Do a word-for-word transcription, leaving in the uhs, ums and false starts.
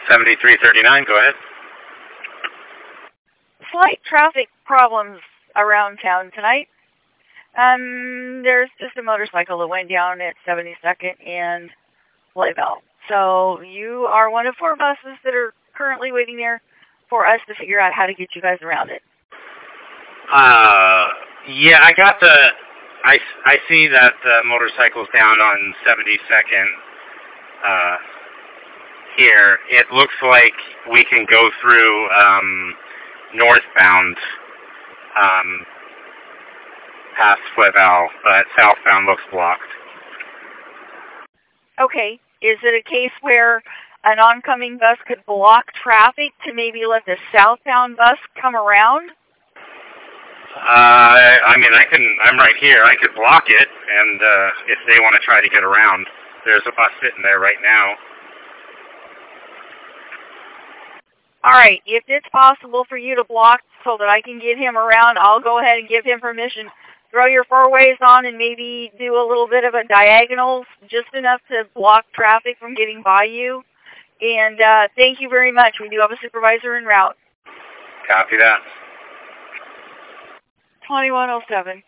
seventy-three thirty-nine, go ahead. Slight traffic problems around town tonight. Um, there's just a motorcycle that went down at seventy-second and Playville. So you are one of four buses that are currently waiting there for us to figure out how to get you guys around it. Uh, yeah, I got the, I, I see that the motorcycle's down on seventy-second, uh, here. It looks like we can go through, um, northbound, um, past Flavel, but southbound looks blocked. Okay. Is it a case where an oncoming bus could block traffic to maybe let the southbound bus come around? Uh, I mean, I can, I'm right here. I could block it, and, uh, if they want to try to get around, there's a bus sitting there right now. All right. If it's possible for you to block so that I can get him around, I'll go ahead and give him permission. Throw your four-ways on and maybe do a little bit of a diagonal, just enough to block traffic from getting by you. And uh, thank you very much. We do have a supervisor en route. Copy that. twenty-one oh seven.